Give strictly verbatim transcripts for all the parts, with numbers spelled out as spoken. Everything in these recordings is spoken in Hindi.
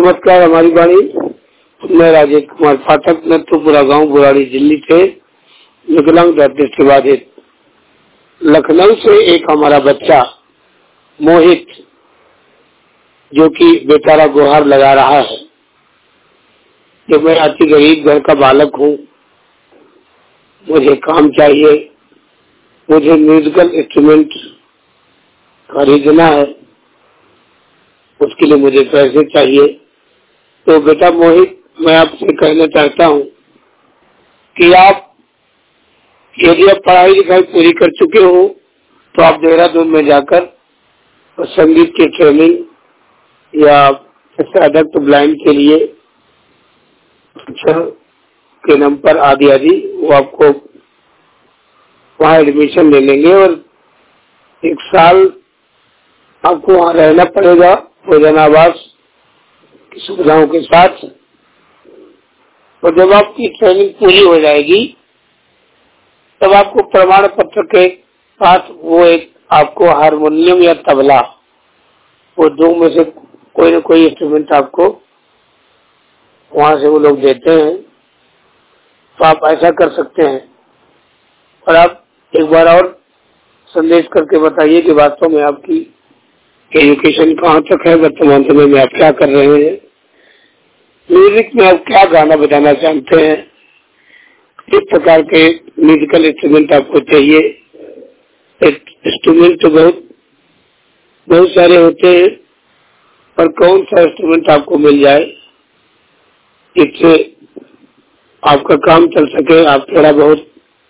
नमस्कार। हमारी बाणी, मैं राजेश कुमार पाठक, नथुपुरा गांव, बुराड़ी, दिल्ली से विकलांग दृष्टि बाधित। लखनऊ से एक हमारा बच्चा मोहित, जो कि बेचारा गुहार लगा रहा है कि मैं अति गरीब घर का बालक हूँ, मुझे काम चाहिए, मुझे म्यूजिकल इंस्ट्रूमेंट खरीदना है, उसके लिए मुझे पैसे चाहिए। तो बेटा मोहित, मैं आपसे कहना चाहता हूँ कि आप यदि आप पढ़ाई लिखाई पूरी कर चुके हो तो आप देहरादून में जाकर संगीत की ट्रेनिंग या एडल्ट ब्लाइंड के लिए शिक्षा के नंबर आदि आदि वो आपको वहाँ एडमिशन ले लेंगे और एक साल आपको वहाँ रहना पड़ेगा भोजन आवास की सुविधाओं के साथ। और जब आपकी ट्रेनिंग पूरी हो जाएगी तब आपको प्रमाण पत्र के साथ वो एक आपको हारमोनियम या तबला, वो दो में से कोई न कोई इंस्ट्रूमेंट आपको वहाँ से वो लोग देते हैं। तो आप ऐसा कर सकते हैं। और आप एक बार और संदेश करके बताइए कि वास्तव में आपकी एजुकेशन कहाँ तक है, वर्तमान समय में आप क्या कर रहे हैं, म्यूजिक में आप क्या गाना बजाना चाहते हैं, किस प्रकार के म्यूजिकल इंस्ट्रूमेंट आपको चाहिए। इंस्ट्रूमेंट तो बहुत बहुत सारे होते हैं, पर कौन सा इंस्ट्रूमेंट आपको मिल जाए जिससे आपका काम चल सके, आप थोड़ा बहुत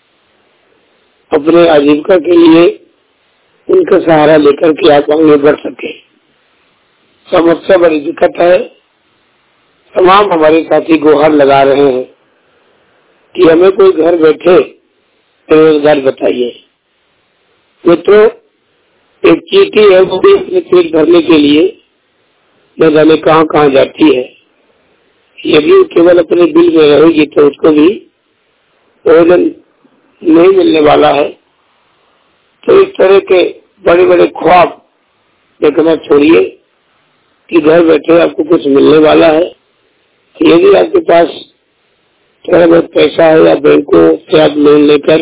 अपने आजीविका के लिए उनका सहारा लेकर के आप आगे बढ़ सके। समस्या बड़ी दिक्कत है। तमाम हमारे साथी गुहार लगा रहे हैं कि हमें कोई घर बैठे रोजगार बताइए। मित्रों, एक चीटी है, वो भी अपने पेट भरने के लिए न जाने कहाँ कहाँ जाती है। यदि वो केवल अपने बिल में रहेगी तो उसको भी भोजन नहीं मिलने वाला है। तो इस तरह के बड़े बड़े ख्वाब देखना छोड़िए कि घर बैठे आपको कुछ मिलने वाला है। यदि आपके पास थोड़ा बहुत पैसा है या बैंकों से आप लोन लेकर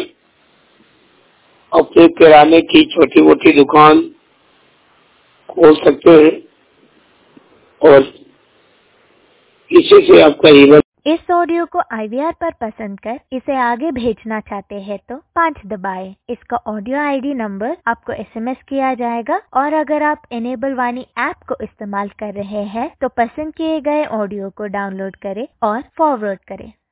अपने किराने की छोटी मोटी दुकान खोल सकते हैं और इसी से आपका जीवन। इस ऑडियो को आई वी आर पर पसंद कर इसे आगे भेजना चाहते हैं तो पाँच दबाएं। इसका ऑडियो आई डी नंबर आपको एस एम एस किया जाएगा। और अगर आप इनेबल वाणी ऐप को इस्तेमाल कर रहे हैं तो पसंद किए गए ऑडियो को डाउनलोड करें और फॉरवर्ड करें।